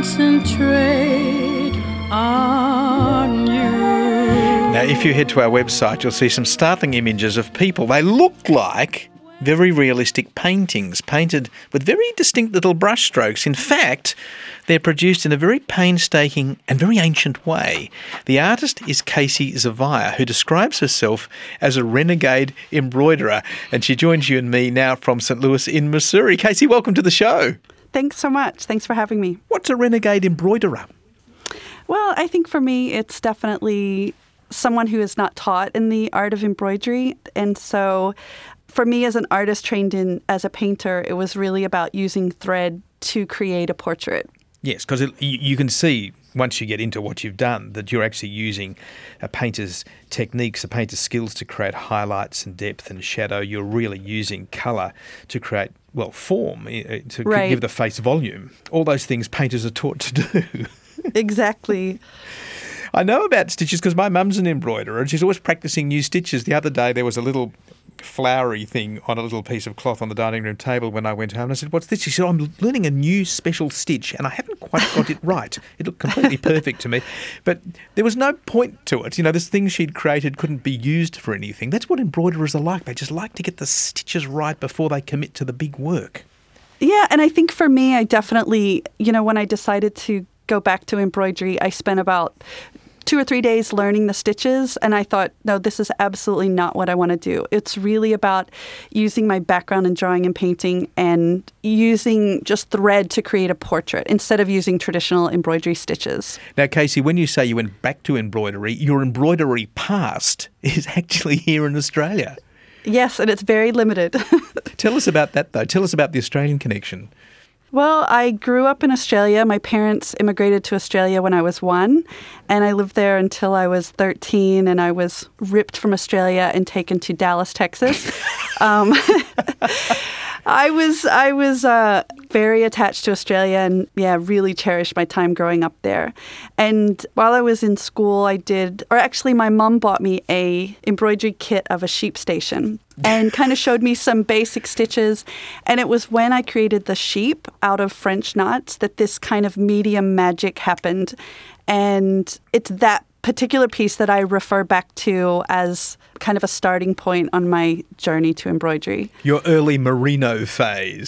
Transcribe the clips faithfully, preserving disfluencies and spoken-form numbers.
concentrate on you. Now, if you head to our website, you'll see some startling images of people. They look like very realistic paintings, painted with very distinct little brushstrokes. In fact, they're produced in a very painstaking and very ancient way. The artist is Casey Zavia, who describes herself as a renegade embroiderer, and she joins you and me now from Saint Louis in Missouri. Casey, welcome to the show. Thanks so much. Thanks for having me. What's a renegade embroiderer? Well, I think for me, it's definitely someone who is not taught in the art of embroidery. And so for me as an artist trained in as a painter, it was really about using thread to create a portrait. Yes, because you can see once you get into what you've done that you're actually using a painter's techniques, a painter's skills to create highlights and depth and shadow. You're really using colour to create, well, form, to right. give the face volume. All those things painters are taught to do. Exactly. I know about stitches because my mum's an embroiderer and she's always practising new stitches. The other day there was a little flowery thing on a little piece of cloth on the dining room table when I went home. And I said, what's this? She said, oh, I'm learning a new special stitch and I haven't quite got it right. It looked completely perfect to me. But there was no point to it. You know, this thing she'd created couldn't be used for anything. That's what embroiderers are like. They just like to get the stitches right before they commit to the big work. Yeah, and I think for me, I definitely, you know, when I decided to go back to embroidery, I spent about two or three days learning the stitches, and I thought, no, this is absolutely not what I want to do. It's really about using my background in drawing and painting and using just thread to create a portrait instead of using traditional embroidery stitches. Now, Casey, when you say you went back to embroidery, your embroidery past is actually here in Australia. Yes, and it's very limited. Tell us about that, though. Tell us about the Australian connection. Well, I grew up in Australia. My parents immigrated to Australia when I was one, and I lived there until I was thirteen, and I was ripped from Australia and taken to Dallas, Texas. um, I was I was uh, very attached to Australia and, yeah, really cherished my time growing up there. And while I was in school, I did, or actually my mom bought me a embroidery kit of a sheep station and kind of showed me some basic stitches. And it was when I created the sheep out of French knots that this kind of medium magic happened. And it's that particular piece that I refer back to as kind of a starting point on my journey to embroidery. Your early merino phase.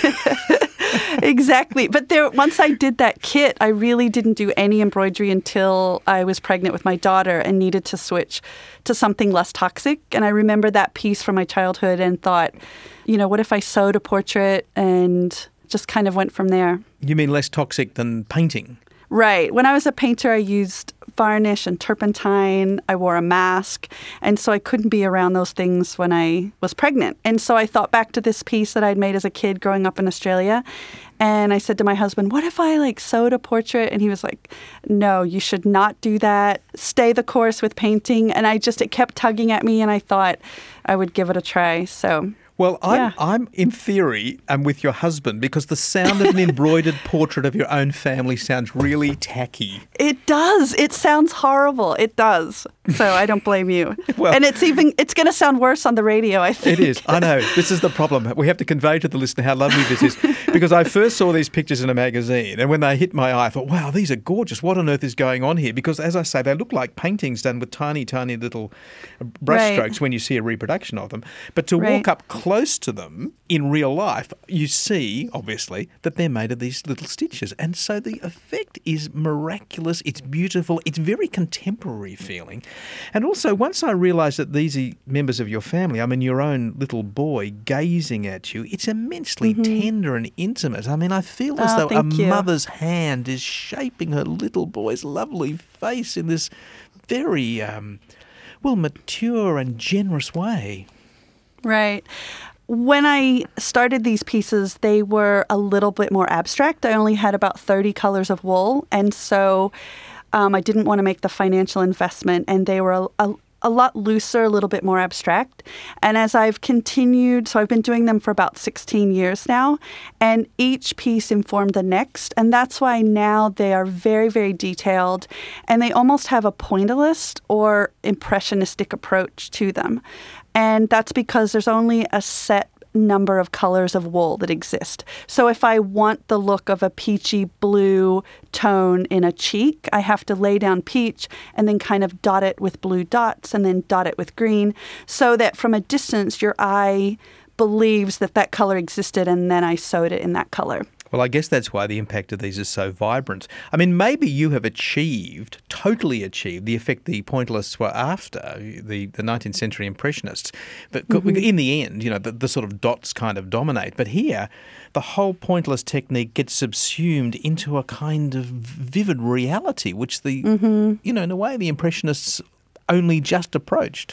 Exactly. But there, once I did that kit, I really didn't do any embroidery until I was pregnant with my daughter and needed to switch to something less toxic. And I remember that piece from my childhood and thought, you know, what if I sewed a portrait, and just kind of went from there. You mean less toxic than painting? Right. When I was a painter, I used varnish and turpentine. I wore a mask. And so I couldn't be around those things when I was pregnant. And so I thought back to this piece that I'd made as a kid growing up in Australia. And I said to my husband, what if I like sewed a portrait? And he was like, no, you should not do that. Stay the course with painting. And I just, it kept tugging at me, and I thought I would give it a try. So Well, I'm, yeah. I'm in theory, I'm with your husband, because the sound of an embroidered portrait of your own family sounds really tacky. It does. It sounds horrible. It does. So I don't blame you. Well, and it's even, it's going to sound worse on the radio, I think. It is. I know. This is the problem. We have to convey to the listener how lovely this is, because I first saw these pictures in a magazine, and when they hit my eye, I thought, wow, these are gorgeous. What on earth is going on here? Because, as I say, they look like paintings done with tiny, tiny little brushstrokes Right. when you see a reproduction of them. But to Right. walk up close to them in real life, you see, obviously, that they're made of these little stitches. And so the effect is miraculous. It's beautiful. It's very contemporary feeling. And also, once I realised that these are members of your family, I mean, your own little boy gazing at you, it's immensely Mm-hmm. tender and intimate. I mean, I feel as Oh, though a thank you. mother's hand is shaping her little boy's lovely face in this very, um, well, mature and generous way. Right. When I started these pieces, they were a little bit more abstract. I only had about thirty colors of wool. And so um, I didn't want to make the financial investment. And they were a, a, a lot looser, a little bit more abstract. And as I've continued, so I've been doing them for about sixteen years now. And each piece informed the next. And that's why now they are very, very detailed. And they almost have a pointillist or impressionistic approach to them. And that's because there's only a set number of colors of wool that exist. So if I want the look of a peachy blue tone in a cheek, I have to lay down peach and then kind of dot it with blue dots and then dot it with green, so that from a distance your eye believes that that color existed, and then I sewed it in that color. Well, I guess that's why the impact of these is so vibrant. I mean, maybe you have achieved, totally achieved, the effect the pointillists were after, the, the nineteenth century Impressionists. But mm-hmm. in the end, you know, the, the sort of dots kind of dominate. But here, the whole pointillist technique gets subsumed into a kind of vivid reality, which the, mm-hmm. you know, in a way, the Impressionists only just approached.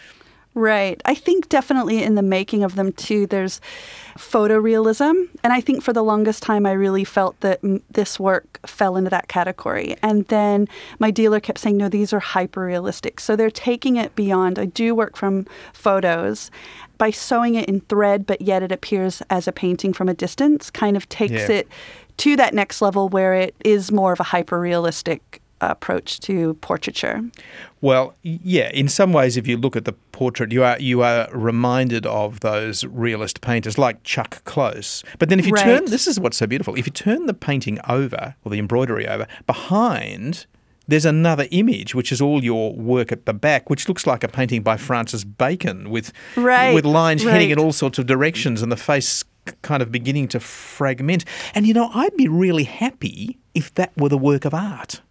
Right. I think definitely in the making of them, too, there's photorealism. And I think for the longest time, I really felt that m- this work fell into that category. And then my dealer kept saying, no, these are hyper-realistic. So they're taking it beyond. I do work from photos. By sewing it in thread, but yet it appears as a painting from a distance, kind of takes yeah. it to that next level where it is more of a hyper-realistic approach to portraiture. Well, yeah, in some ways, if you look at the portrait, you are you are reminded of those realist painters like Chuck Close. But then if you right. turn, this is what's so beautiful, if you turn the painting over, or the embroidery over, behind, there's another image, which is all your work at the back, which looks like a painting by Francis Bacon with, right. with lines right. heading in all sorts of directions and the face kind of beginning to fragment. And, you know, I'd be really happy if that were the work of art.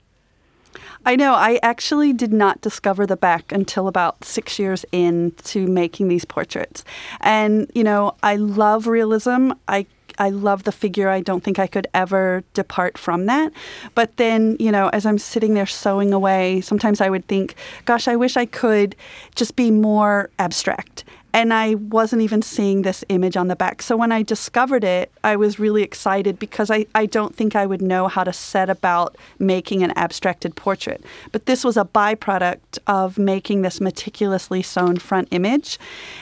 I know. I actually did not discover the back until about six years into making these portraits. And, you know, I love realism. I I love the figure. I don't think I could ever depart from that. But then, you know, as I'm sitting there sewing away, sometimes I would think, gosh, I wish I could just be more abstract. And I wasn't even seeing this image on the back. So when I discovered it, I was really excited because I, I don't think I would know how to set about making an abstracted portrait. But this was a byproduct of making this meticulously sewn front image.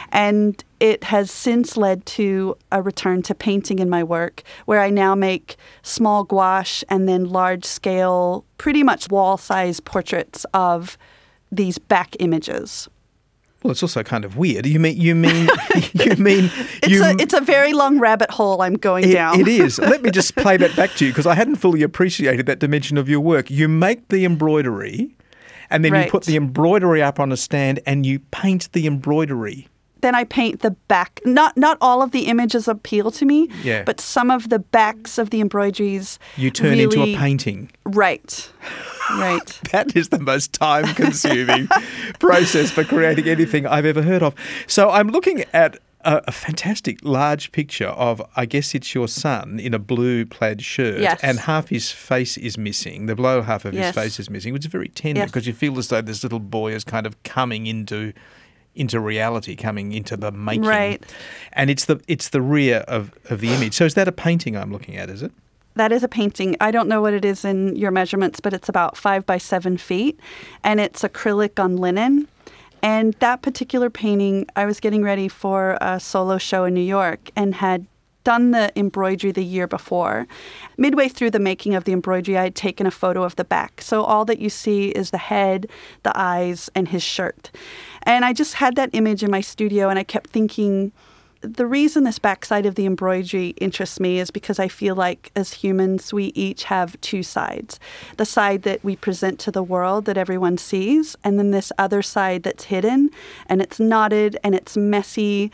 And it has since led to a return to painting in my work, where I now make small gouache and then large-scale, pretty much wall-size portraits of these back images. Well, it's also kind of weird. You mean you mean you mean it's you, a it's a very long rabbit hole I'm going it, down. It is. Let me just play that back to you because I hadn't fully appreciated that dimension of your work. You make the embroidery, and then right. you put the embroidery up on a stand, and you paint the embroidery. Then I paint the back. Not not all of the images appeal to me, yeah. but some of the backs of the embroideries you turn really, into a painting. Right. Right. That is the most time-consuming process for creating anything I've ever heard of. So I'm looking at a, a fantastic large picture of, I guess it's your son in a blue plaid shirt, yes. and half his face is missing. The below half of yes. his face is missing, which is very tender yes. because you feel as though this little boy is kind of coming into into reality, coming into the making. Right. And it's the it's the rear of, of the image. So is that a painting I'm looking at, is it? That is a painting. I don't know what it is in your measurements, but it's about five by seven feet, and it's acrylic on linen. And that particular painting, I was getting ready for a solo show in New York and had done the embroidery the year before. Midway through the making of the embroidery, I had taken a photo of the back. So all that you see is the head, the eyes, and his shirt. And I just had that image in my studio, and I kept thinking, the reason this backside of the embroidery interests me is because I feel like as humans, we each have two sides. The side that we present to the world that everyone sees, and then this other side that's hidden, and it's knotted, and it's messy,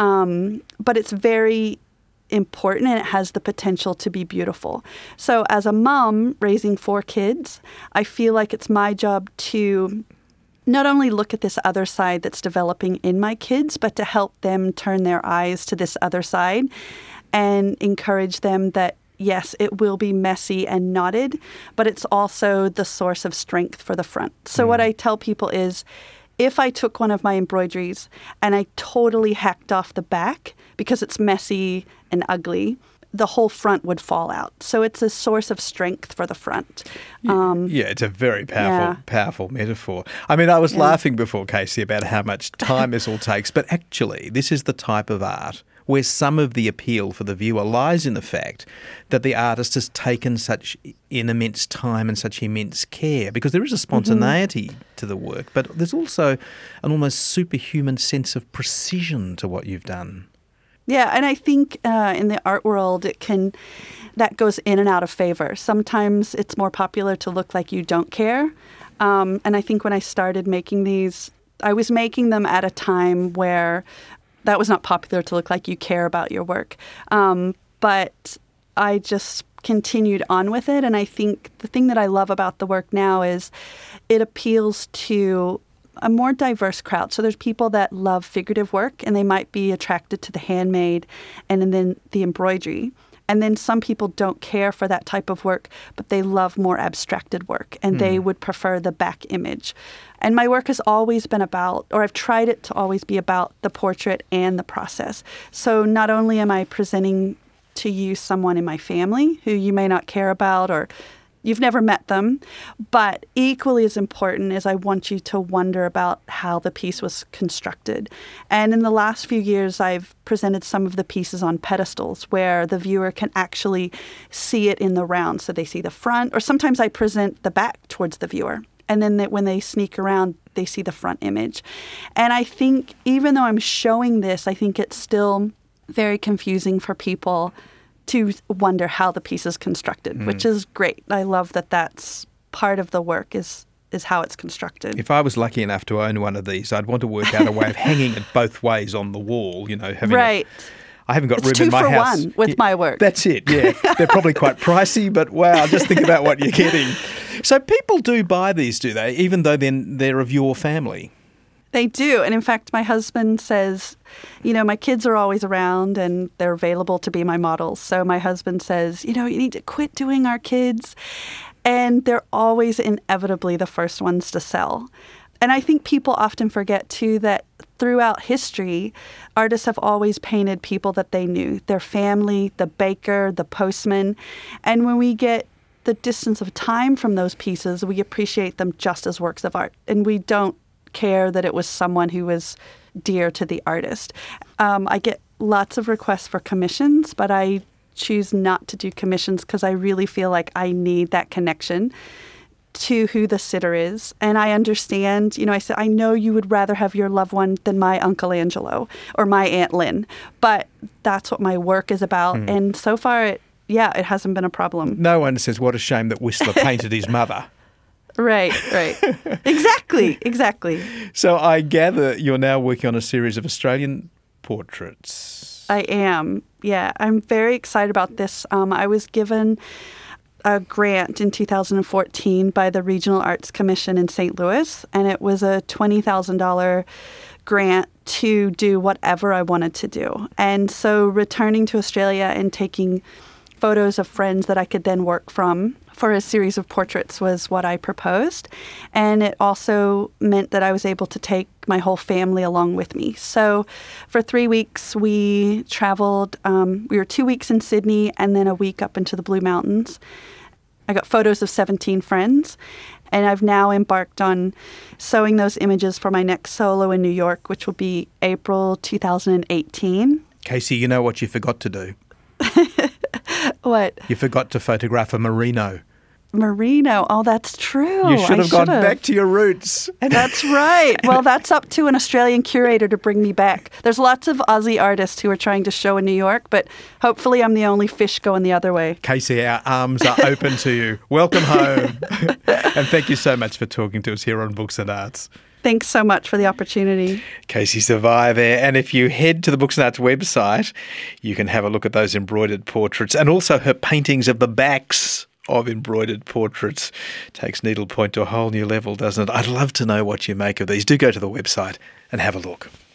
um, but it's very important, and it has the potential to be beautiful. So as a mom raising four kids, I feel like it's my job to not only look at this other side that's developing in my kids, but to help them turn their eyes to this other side and encourage them that, yes, it will be messy and knotted, but it's also the source of strength for the front. So mm. what I tell people is, if I took one of my embroideries and I totally hacked off the back because it's messy and ugly, the whole front would fall out. So it's a source of strength for the front. Um, yeah, it's a very powerful, yeah. powerful metaphor. I mean, I was yeah. laughing before, Casey, about how much time this all takes, but actually this is the type of art where some of the appeal for the viewer lies in the fact that the artist has taken such in immense time and such immense care, because there is a spontaneity mm-hmm. to the work, but there's also an almost superhuman sense of precision to what you've done. Yeah, and I think uh, in the art world, it can that goes in and out of favor. Sometimes it's more popular to look like you don't care. Um, and I think when I started making these, I was making them at a time where that was not popular to look like you care about your work. Um, but I just continued on with it. And I think the thing that I love about the work now is it appeals to a more diverse crowd. So there's people that love figurative work and they might be attracted to the handmade and then the embroidery. And then some people don't care for that type of work, but they love more abstracted work and mm. they would prefer the back image. And my work has always been about, or I've tried it to always be about the portrait and the process. So not only am I presenting to you someone in my family who you may not care about or you've never met them, but equally as important is I want you to wonder about how the piece was constructed. And in the last few years, I've presented some of the pieces on pedestals where the viewer can actually see it in the round. So they see the front, or sometimes I present the back towards the viewer. And then that when they sneak around, they see the front image. And I think even though I'm showing this, I think it's still very confusing for people to wonder how the piece is constructed, mm. which is great. I love that that's part of the work is is how it's constructed. If I was lucky enough to own one of these, I'd want to work out a way of hanging it both ways on the wall, you know. Having right. A, I haven't got it's room two in my for house. one with yeah, my work. That's it, yeah. They're probably quite pricey, but wow, just think about what you're getting. So people do buy these, do they, even though then they're of your family? They do. And in fact, my husband says, you know, my kids are always around and they're available to be my models. So my husband says, you know, you need to quit doing our kids. And they're always inevitably the first ones to sell. And I think people often forget, too, that throughout history, artists have always painted people that they knew, their family, the baker, the postman. And when we get the distance of time from those pieces, we appreciate them just as works of art. And we don't care that it was someone who was dear to the artist. Um, I get lots of requests for commissions, but I choose not to do commissions because I really feel like I need that connection to who the sitter is. And I understand, you know, I said, I know you would rather have your loved one than my Uncle Angelo or my Aunt Lynn, but that's what my work is about. Mm. And so far, it, yeah, it hasn't been a problem. No one says, what a shame that Whistler painted his mother. Right, right. Exactly, exactly. So I gather you're now working on a series of Australian portraits. I am, yeah. I'm very excited about this. Um, I was given a grant in two thousand fourteen by the Regional Arts Commission in Saint Louis, and it was a twenty thousand dollars grant to do whatever I wanted to do. And so returning to Australia and taking photos of friends that I could then work from for a series of portraits was what I proposed. And it also meant that I was able to take my whole family along with me. So for three weeks, we traveled. Um, we were two weeks in Sydney and then a week up into the Blue Mountains. I got photos of seventeen friends. And I've now embarked on sewing those images for my next solo in New York, which will be April two thousand eighteen. Casey, you know what you forgot to do? What? You forgot to photograph a merino. Merino. Oh, that's true. You should have I gone should've. back to your roots. That's right. Well, that's up to an Australian curator to bring me back. There's lots of Aussie artists who are trying to show in New York, but hopefully I'm the only fish going the other way. Casey, our arms are open to you. Welcome home. And thank you so much for talking to us here on Books and Arts. Thanks so much for the opportunity. Casey Zavai there. And if you head to the Books and Arts website, you can have a look at those embroidered portraits and also her paintings of the backs of embroidered portraits. Takes needlepoint to a whole new level, doesn't it? I'd love to know what you make of these. Do go to the website and have a look.